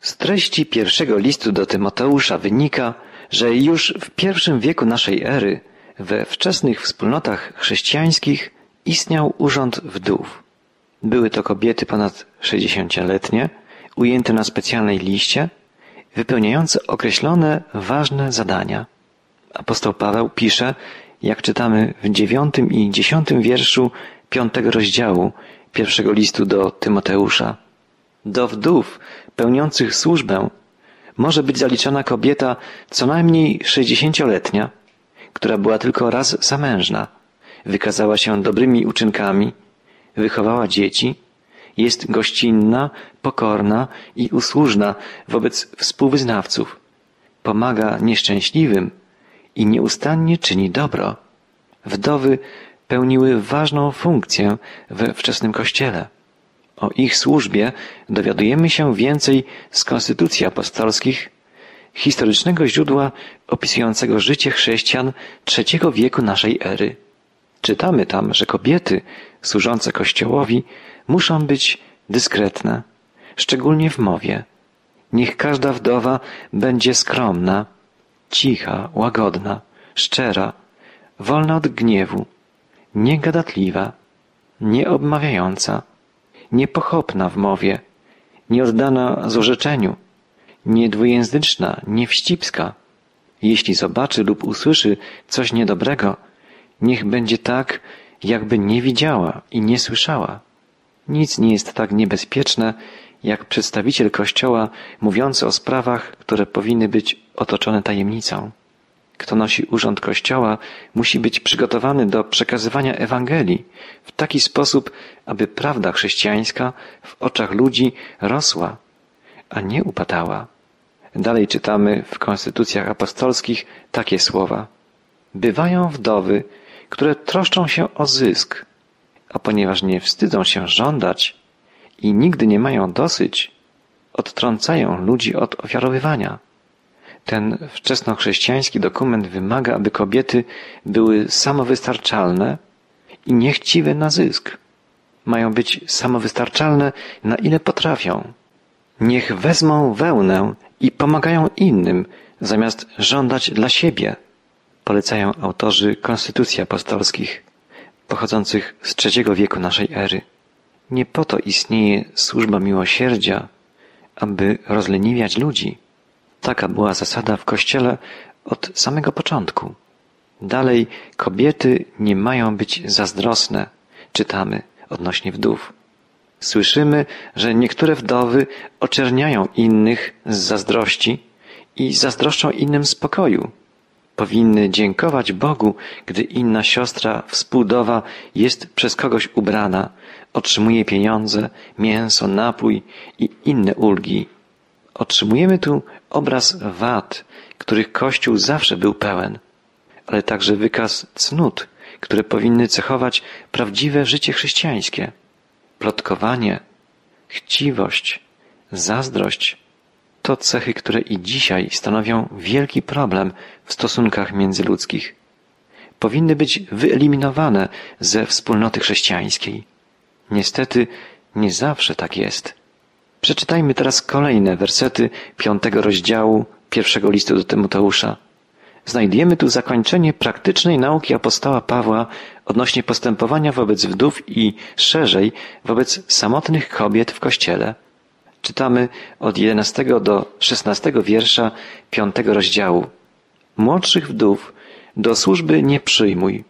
Z treści pierwszego listu do Tymoteusza wynika, że już w I wieku naszej ery we wczesnych wspólnotach chrześcijańskich istniał urząd wdów. Były to kobiety ponad 60-letnie, ujęte na specjalnej liście, wypełniające określone ważne zadania. Apostoł Paweł pisze, jak czytamy w 9 i 10 wierszu 5 rozdziału pierwszego listu do Tymoteusza. Do wdów pełniących służbę może być zaliczana kobieta co najmniej 60-letnia, która była tylko raz zamężna, wykazała się dobrymi uczynkami, wychowała dzieci, jest gościnna, pokorna i usłużna wobec współwyznawców, pomaga nieszczęśliwym i nieustannie czyni dobro. Wdowy pełniły ważną funkcję we wczesnym Kościele. O ich służbie dowiadujemy się więcej z konstytucji apostolskich, historycznego źródła opisującego życie chrześcijan III wieku naszej ery. Czytamy tam, że kobiety służące Kościołowi muszą być dyskretne, szczególnie w mowie. Niech każda wdowa będzie skromna, cicha, łagodna, szczera, wolna od gniewu, niegadatliwa, nieobmawiająca, niepochopna w mowie, nieoddana złorzeczeniu, niedwujęzyczna, niewścibska. Jeśli zobaczy lub usłyszy coś niedobrego, niech będzie tak, jakby nie widziała i nie słyszała. Nic nie jest tak niebezpieczne, jak przedstawiciel Kościoła mówiący o sprawach, które powinny być otoczone tajemnicą. Kto nosi urząd Kościoła, musi być przygotowany do przekazywania Ewangelii w taki sposób, aby prawda chrześcijańska w oczach ludzi rosła, a nie upadała. Dalej czytamy w konstytucjach apostolskich takie słowa. Bywają wdowy, które troszczą się o zysk, a ponieważ nie wstydzą się żądać i nigdy nie mają dosyć, odtrącają ludzi od ofiarowywania. Ten wczesnochrześcijański dokument wymaga, aby kobiety były samowystarczalne i niechciwe na zysk. Mają być samowystarczalne, na ile potrafią. Niech wezmą wełnę i pomagają innym, zamiast żądać dla siebie, polecają autorzy konstytucji apostolskich, pochodzących z III wieku naszej ery. Nie po to istnieje służba miłosierdzia, aby rozleniwiać ludzi. Taka była zasada w Kościele od samego początku. Dalej, kobiety nie mają być zazdrosne, czytamy odnośnie wdów. Słyszymy, że niektóre wdowy oczerniają innych z zazdrości i zazdroszczą innym spokoju. Powinny dziękować Bogu, gdy inna siostra współdowa jest przez kogoś ubrana, otrzymuje pieniądze, mięso, napój i inne ulgi. Otrzymujemy tu obraz wad, których Kościół zawsze był pełen, ale także wykaz cnót, które powinny cechować prawdziwe życie chrześcijańskie. Plotkowanie, chciwość, zazdrość to cechy, które i dzisiaj stanowią wielki problem w stosunkach międzyludzkich. Powinny być wyeliminowane ze wspólnoty chrześcijańskiej. Niestety nie zawsze tak jest. Przeczytajmy teraz kolejne wersety 5 rozdziału pierwszego listu do Tymoteusza. Znajdujemy tu zakończenie praktycznej nauki apostoła Pawła odnośnie postępowania wobec wdów i szerzej wobec samotnych kobiet w Kościele. Czytamy od 11 do 16 wiersza 5 rozdziału. Młodszych wdów do służby nie przyjmuj,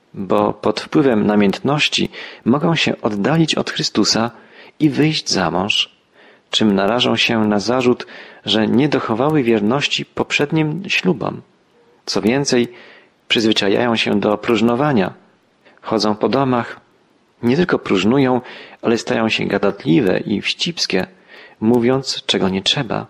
bo pod wpływem namiętności mogą się oddalić od Chrystusa i wyjść za mąż, czym narażą się na zarzut, że nie dochowały wierności poprzednim ślubom. Co więcej, przyzwyczajają się do próżnowania, chodzą po domach, nie tylko próżnują, ale stają się gadatliwe i wścibskie, mówiąc, czego nie trzeba.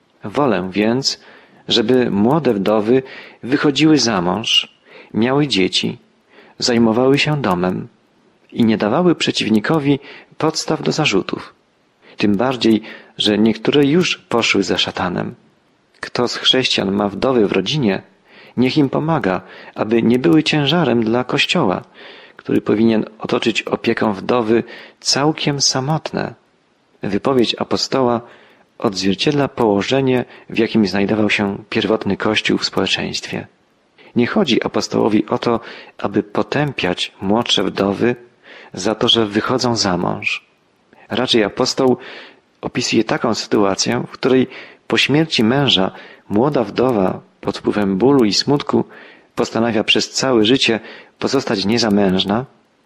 Wolę więc, żeby młode wdowy wychodziły za mąż, miały dzieci, zajmowały się domem i nie dawały przeciwnikowi podstaw do zarzutów. Tym bardziej, że niektóre już poszły za szatanem. Kto z chrześcijan ma wdowy w rodzinie, niech im pomaga, aby nie były ciężarem dla Kościoła, który powinien otoczyć opieką wdowy całkiem samotne. Wypowiedź apostoła odzwierciedla położenie, w jakim znajdował się pierwotny Kościół w społeczeństwie. Nie chodzi apostołowi o to, aby potępiać młodsze wdowy za to, że wychodzą za mąż. Raczej apostoł opisuje taką sytuację, w której po śmierci męża młoda wdowa pod wpływem bólu i smutku postanawia przez całe życie pozostać niezamężna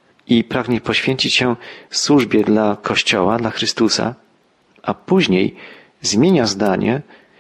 i pragnie poświęcić się służbie dla Kościoła, dla Chrystusa, a później zmienia zdanie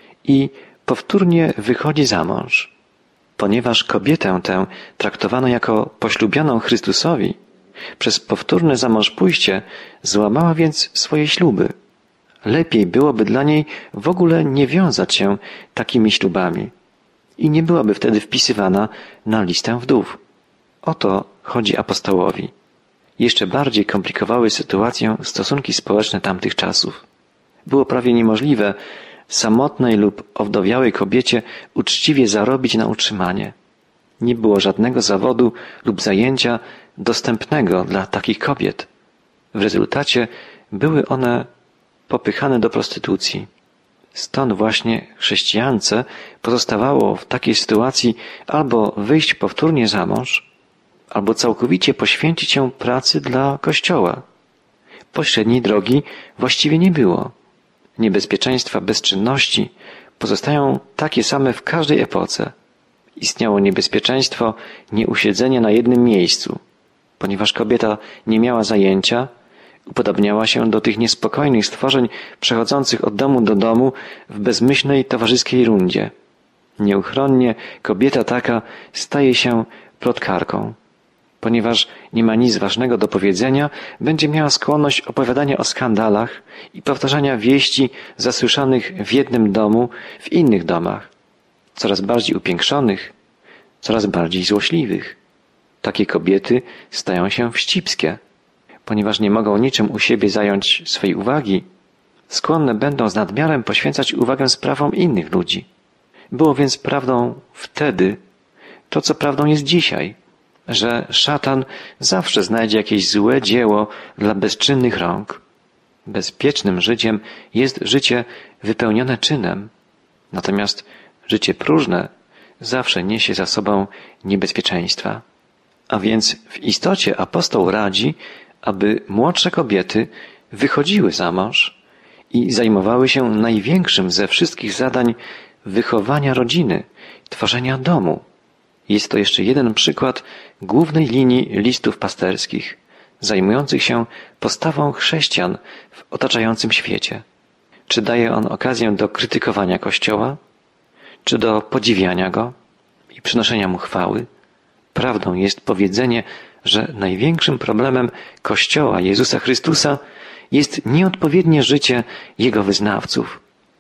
i powtórnie wychodzi za mąż. Ponieważ kobietę tę traktowano jako poślubioną Chrystusowi, przez powtórne zamążpójście złamała więc swoje śluby. Lepiej byłoby dla niej w ogóle nie wiązać się takimi ślubami i nie byłaby wtedy wpisywana na listę wdów. O to chodzi apostołowi. Jeszcze bardziej komplikowały sytuację stosunki społeczne tamtych czasów. Było prawie niemożliwe samotnej lub owdowiałej kobiecie uczciwie zarobić na utrzymanie. Nie było żadnego zawodu lub zajęcia dostępnego dla takich kobiet. W rezultacie były one popychane do prostytucji. Stąd właśnie chrześcijance pozostawało w takiej sytuacji albo wyjść powtórnie za mąż, albo całkowicie poświęcić się pracy dla Kościoła. Pośredniej drogi właściwie nie było. Niebezpieczeństwa bezczynności pozostają takie same w każdej epoce. Istniało niebezpieczeństwo nieusiedzenia na jednym miejscu. Ponieważ kobieta nie miała zajęcia, upodabniała się do tych niespokojnych stworzeń przechodzących od domu do domu w bezmyślnej towarzyskiej rundzie. Nieuchronnie kobieta taka staje się plotkarką. Ponieważ nie ma nic ważnego do powiedzenia, będzie miała skłonność opowiadania o skandalach i powtarzania wieści zasłyszanych w jednym domu w innych domach, coraz bardziej upiększonych, coraz bardziej złośliwych. Takie kobiety stają się wścibskie, ponieważ nie mogą niczym u siebie zająć swej uwagi, skłonne będą z nadmiarem poświęcać uwagę sprawom innych ludzi. Było więc prawdą wtedy to, co prawdą jest dzisiaj, że szatan zawsze znajdzie jakieś złe dzieło dla bezczynnych rąk. Bezpiecznym życiem jest życie wypełnione czynem, natomiast życie próżne zawsze niesie za sobą niebezpieczeństwa. A więc w istocie apostoł radzi, aby młodsze kobiety wychodziły za mąż i zajmowały się największym ze wszystkich zadań wychowania rodziny, tworzenia domu. Jest to jeszcze jeden przykład głównej linii listów pasterskich, zajmujących się postawą chrześcijan w otaczającym świecie. Czy daje on okazję do krytykowania Kościoła, czy do podziwiania go i przynoszenia mu chwały? Prawdą jest powiedzenie, że największym problemem Kościoła Jezusa Chrystusa jest nieodpowiednie życie Jego wyznawców.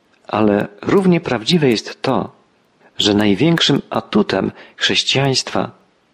Ale równie prawdziwe jest to, że największym atutem chrześcijaństwa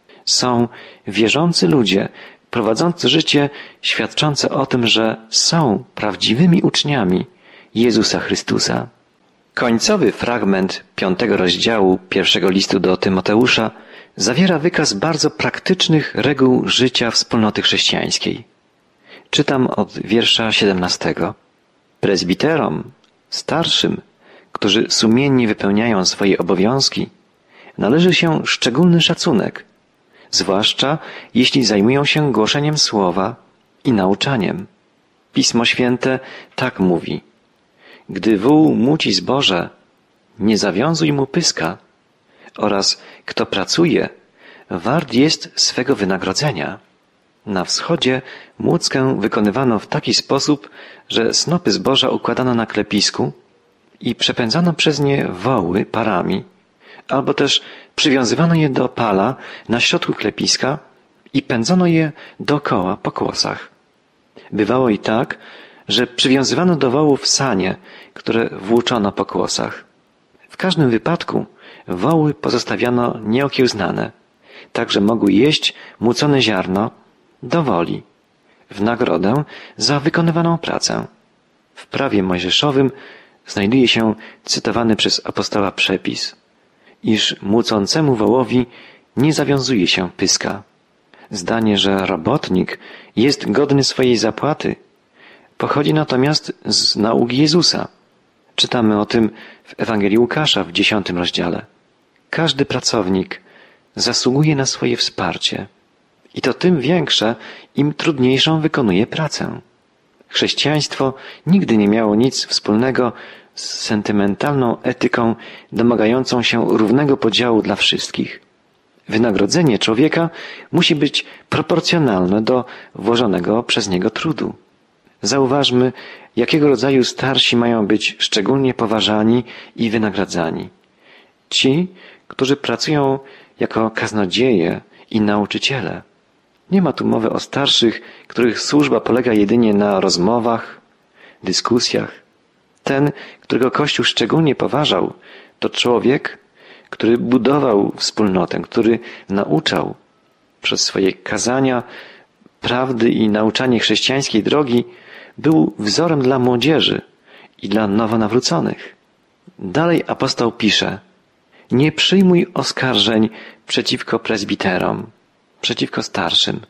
są wierzący ludzie, prowadzący życie świadczące o tym, że są prawdziwymi uczniami Jezusa Chrystusa. Końcowy fragment 5 rozdziału pierwszego listu do Tymoteusza zawiera wykaz bardzo praktycznych reguł życia wspólnoty chrześcijańskiej. Czytam od wiersza 17. Prezbiterom, starszym, którzy sumiennie wypełniają swoje obowiązki, należy się szczególny szacunek, zwłaszcza jeśli zajmują się głoszeniem słowa i nauczaniem. Pismo Święte tak mówi: gdy wół muci zboże, nie zawiązuj mu pyska, oraz kto pracuje, wart jest swego wynagrodzenia. Na wschodzie młódzkę wykonywano w taki sposób, że snopy zboża układano na klepisku i przepędzano przez nie woły parami, albo też przywiązywano je do pala na środku klepiska i pędzono je dookoła po kłosach. Bywało i tak, że przywiązywano do wołów sanie, które włóczono po kłosach. W każdym wypadku woły pozostawiano nieokiełznane, tak że mogły jeść młócone ziarno do woli, w nagrodę za wykonywaną pracę. W prawie mojżeszowym znajduje się cytowany przez apostoła przepis, iż młócącemu wołowi nie zawiązuje się pyska. Zdanie, że robotnik jest godny swojej zapłaty, pochodzi natomiast z nauki Jezusa. Czytamy o tym w Ewangelii Łukasza w 10 rozdziale. Każdy pracownik zasługuje na swoje wsparcie i to tym większe, im trudniejszą wykonuje pracę. Chrześcijaństwo nigdy nie miało nic wspólnego z sentymentalną etyką domagającą się równego podziału dla wszystkich. Wynagrodzenie człowieka musi być proporcjonalne do włożonego przez niego trudu. Zauważmy, jakiego rodzaju starsi mają być szczególnie poważani i wynagradzani. Ci, którzy pracują jako kaznodzieje i nauczyciele. Nie ma tu mowy o starszych, których służba polega jedynie na rozmowach, dyskusjach. Ten, którego Kościół szczególnie poważał, to człowiek, który budował wspólnotę, który nauczał przez swoje kazania prawdy i nauczanie chrześcijańskiej drogi, był wzorem dla młodzieży i dla nowonawróconych. Dalej apostoł pisze: nie przyjmuj oskarżeń przeciwko prezbiterom, przeciwko starszym,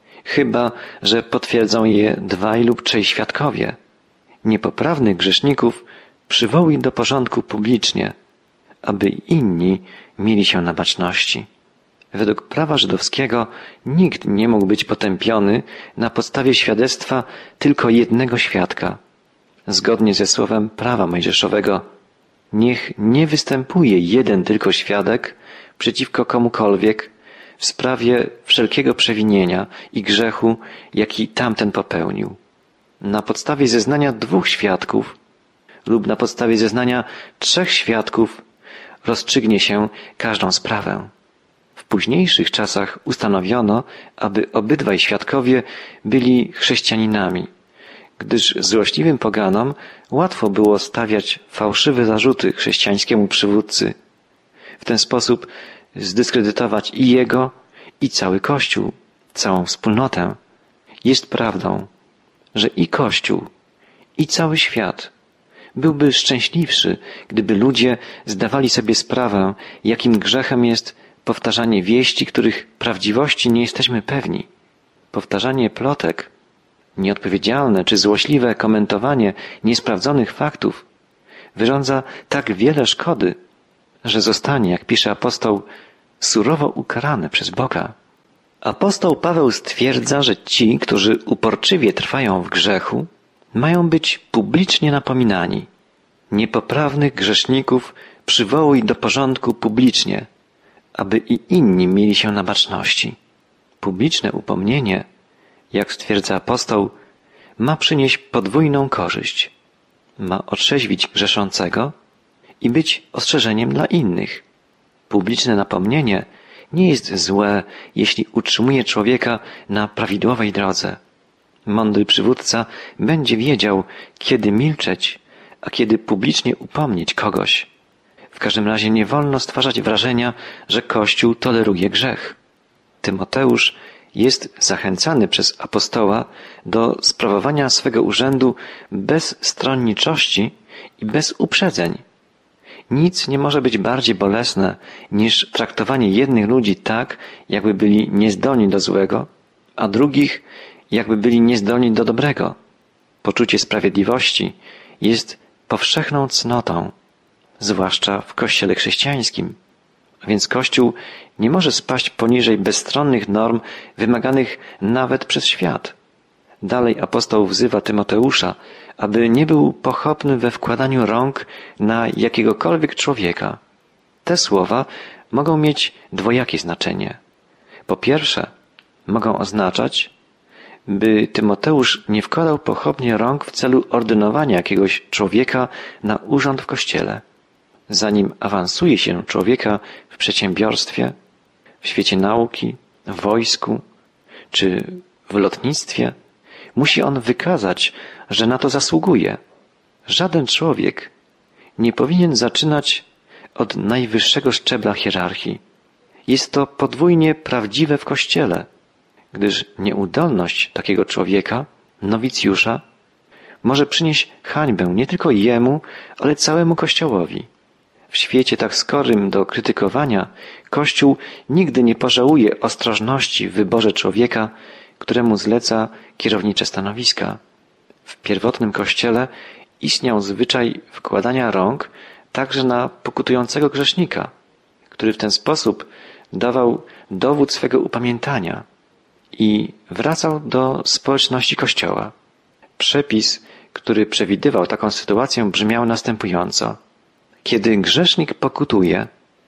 chyba że potwierdzą je 2 lub 3 świadkowie. Niepoprawnych grzeszników przywołuj do porządku publicznie, aby inni mieli się na baczności. Według prawa żydowskiego nikt nie mógł być potępiony na podstawie świadectwa tylko jednego świadka. Zgodnie ze słowem prawa mojżeszowego, niech nie występuje jeden tylko świadek przeciwko komukolwiek w sprawie wszelkiego przewinienia i grzechu, jaki tamten popełnił. Na podstawie zeznania 2 świadków lub na podstawie zeznania 3 świadków rozstrzygnie się każdą sprawę. W późniejszych czasach ustanowiono, aby obydwaj świadkowie byli chrześcijaninami, gdyż złośliwym poganom łatwo było stawiać fałszywe zarzuty chrześcijańskiemu przywódcy. W ten sposób zdyskredytować i jego, i cały Kościół, całą wspólnotę. Jest prawdą, że i Kościół, i cały świat byłby szczęśliwszy, gdyby ludzie zdawali sobie sprawę, jakim grzechem jest powtarzanie wieści, których prawdziwości nie jesteśmy pewni. Powtarzanie plotek, nieodpowiedzialne czy złośliwe komentowanie niesprawdzonych faktów wyrządza tak wiele szkody, że zostanie, jak pisze apostoł, surowo ukarane przez Boga. Apostoł Paweł stwierdza, że ci, którzy uporczywie trwają w grzechu, mają być publicznie napominani. Niepoprawnych grzeszników przywołuj do porządku publicznie, aby i inni mieli się na baczności. Publiczne upomnienie, jak stwierdza apostoł, ma przynieść podwójną korzyść. Ma otrzeźwić grzeszącego i być ostrzeżeniem dla innych. Publiczne napomnienie nie jest złe, jeśli utrzymuje człowieka na prawidłowej drodze. Mądry przywódca będzie wiedział, kiedy milczeć, a kiedy publicznie upomnieć kogoś. W każdym razie nie wolno stwarzać wrażenia, że Kościół toleruje grzech. Tymoteusz jest zachęcany przez apostoła do sprawowania swego urzędu bez stronniczości i bez uprzedzeń. Nic nie może być bardziej bolesne niż traktowanie jednych ludzi tak, jakby byli niezdolni do złego, a drugich, jakby byli niezdolni do dobrego. Poczucie sprawiedliwości jest powszechną cnotą, zwłaszcza w Kościele chrześcijańskim. A więc Kościół nie może spaść poniżej bezstronnych norm wymaganych nawet przez świat. Dalej apostoł wzywa Tymoteusza, aby nie był pochopny we wkładaniu rąk na jakiegokolwiek człowieka. Te słowa mogą mieć dwojakie znaczenie. Po pierwsze, mogą oznaczać, by Tymoteusz nie wkładał pochopnie rąk w celu ordynowania jakiegoś człowieka na urząd w Kościele. Zanim awansuje się człowieka w przedsiębiorstwie, w świecie nauki, w wojsku czy w lotnictwie, musi on wykazać, że na to zasługuje. Żaden człowiek nie powinien zaczynać od najwyższego szczebla hierarchii. Jest to podwójnie prawdziwe w Kościele, gdyż nieudolność takiego człowieka, nowicjusza, może przynieść hańbę nie tylko jemu, ale całemu Kościołowi. W świecie tak skorym do krytykowania Kościół nigdy nie pożałuje ostrożności w wyborze człowieka, któremu zleca kierownicze stanowiska. W pierwotnym Kościele istniał zwyczaj wkładania rąk także na pokutującego grzesznika, który w ten sposób dawał dowód swego upamiętania i wracał do społeczności Kościoła. Przepis, który przewidywał taką sytuację, brzmiał następująco. Kiedy grzesznik pokutuje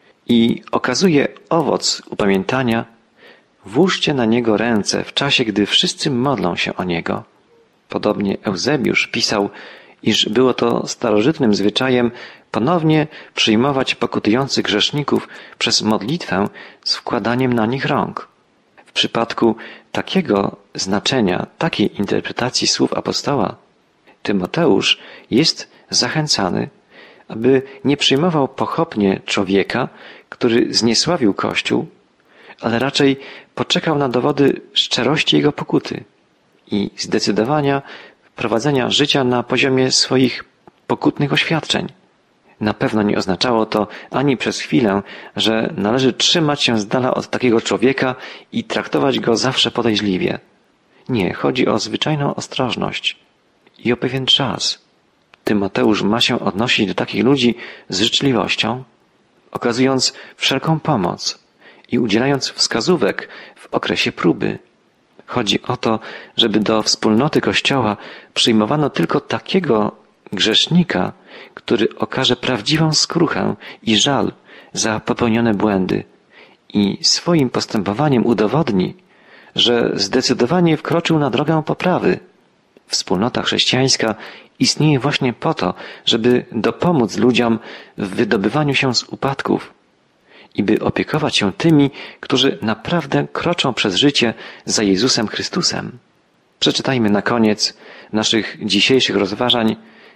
i okazuje owoc upamiętania, włóżcie na niego ręce w czasie, gdy wszyscy modlą się o niego. Podobnie Eusebiusz pisał, iż było to starożytnym zwyczajem ponownie przyjmować pokutujących grzeszników przez modlitwę z wkładaniem na nich rąk. W przypadku takiego znaczenia, takiej interpretacji słów apostoła, Tymoteusz jest zachęcany, aby nie przyjmował pochopnie człowieka, który zniesławił Kościół, ale raczej poczekał na dowody szczerości jego pokuty i zdecydowania prowadzenia życia na poziomie swoich pokutnych oświadczeń. Na pewno nie oznaczało to ani przez chwilę, że należy trzymać się z dala od takiego człowieka i traktować go zawsze podejrzliwie. Nie, chodzi o zwyczajną ostrożność i o pewien czas. Tymoteusz ma się odnosić do takich ludzi z życzliwością, okazując wszelką pomoc i udzielając wskazówek w okresie próby. Chodzi o to, żeby do wspólnoty Kościoła przyjmowano tylko takiego grzesznika, który okaże prawdziwą skruchę i żal za popełnione błędy i swoim postępowaniem udowodni, że zdecydowanie wkroczył na drogę poprawy. Wspólnota chrześcijańska istnieje właśnie po to, żeby dopomóc ludziom w wydobywaniu się z upadków i by opiekować się tymi, którzy naprawdę kroczą przez życie za Jezusem Chrystusem. Przeczytajmy na koniec naszych dzisiejszych rozważań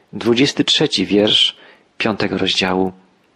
23 wiersz 5 rozdziału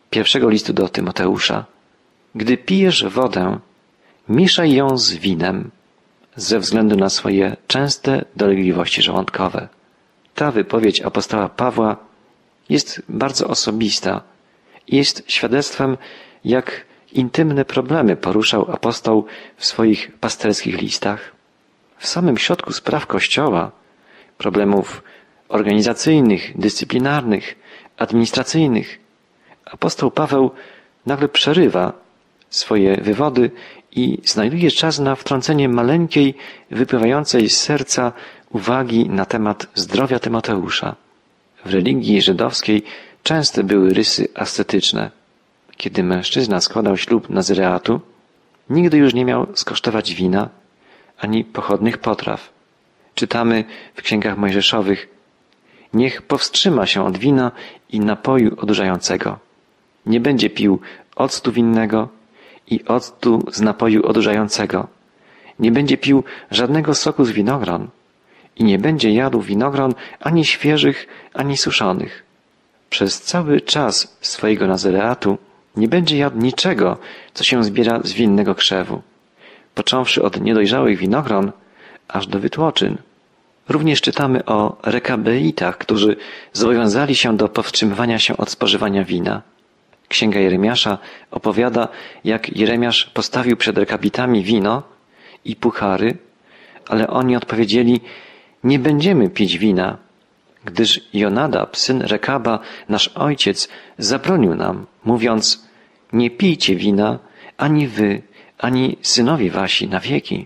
1 listu do Tymoteusza. Gdy pijesz wodę, mieszaj ją z winem, ze względu na swoje częste dolegliwości żołądkowe. Ta wypowiedź apostoła Pawła jest bardzo osobista i jest świadectwem, jak intymne problemy poruszał apostoł w swoich pasterskich listach. W samym środku spraw Kościoła, problemów organizacyjnych, dyscyplinarnych, administracyjnych, apostoł Paweł nagle przerywa swoje wywody i znajduje czas na wtrącenie maleńkiej, wypływającej z serca uwagi na temat zdrowia Tymoteusza. W religii żydowskiej częste były rysy ascetyczne. Kiedy mężczyzna składał ślub nazyreatu, nigdy już nie miał skosztować wina ani pochodnych potraw. Czytamy w księgach mojżeszowych: niech powstrzyma się od wina i napoju odurzającego. Nie będzie pił octu winnego i octu z napoju odurzającego. Nie będzie pił żadnego soku z winogron i nie będzie jadł winogron ani świeżych, ani suszonych. Przez cały czas swojego nazyreatu nie będzie jadł niczego, co się zbiera z winnego krzewu, począwszy od niedojrzałych winogron, aż do wytłoczyn. Również czytamy o rekabeitach, którzy zobowiązali się do powstrzymywania się od spożywania wina. Księga Jeremiasza opowiada, jak Jeremiasz postawił przed rekabitami wino i puchary, ale oni odpowiedzieli: nie będziemy pić wina, gdyż Jonadab, syn Rekaba, nasz ojciec, zabronił nam, mówiąc: nie pijcie wina, ani wy, ani synowie wasi na wieki.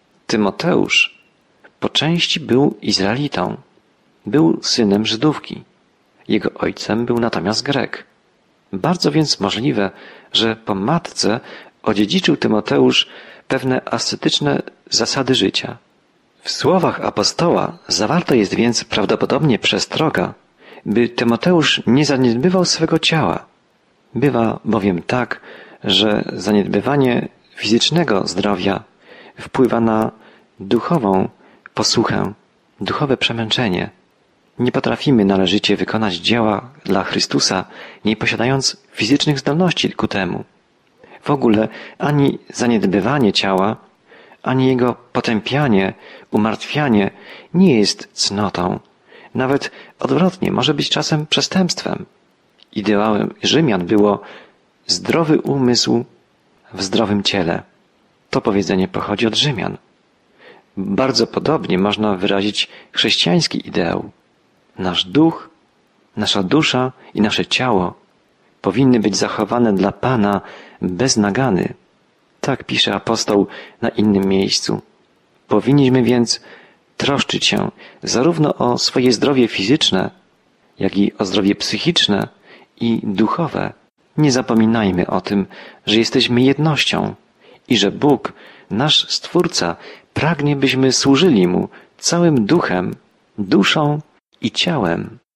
Tymoteusz po części był Izraelitą, był synem Żydówki. Jego ojcem był natomiast Grek. Bardzo więc możliwe, że po matce odziedziczył Tymoteusz pewne ascetyczne zasady życia. W słowach apostoła zawarta jest więc prawdopodobnie przestroga, by Tymoteusz nie zaniedbywał swego ciała. Bywa bowiem tak, że zaniedbywanie fizycznego zdrowia wpływa na duchową posłuchę, duchowe przemęczenie. Nie potrafimy należycie wykonać dzieła dla Chrystusa, nie posiadając fizycznych zdolności ku temu. W ogóle ani zaniedbywanie ciała, ani jego potępianie, umartwianie nie jest cnotą. Nawet odwrotnie, może być czasem przestępstwem. Ideałem Rzymian było zdrowy umysł w zdrowym ciele. To powiedzenie pochodzi od Rzymian. Bardzo podobnie można wyrazić chrześcijański ideał. Nasz duch Nasza dusza i nasze ciało powinny być zachowane dla Pana bez nagany. Tak pisze apostoł na innym miejscu. Powinniśmy więc troszczyć się zarówno o swoje zdrowie fizyczne, jak i o zdrowie psychiczne i duchowe. Nie zapominajmy o tym, że jesteśmy jednością i że Bóg, nasz Stwórca, pragnie, byśmy służyli Mu całym duchem, duszą i ciałem.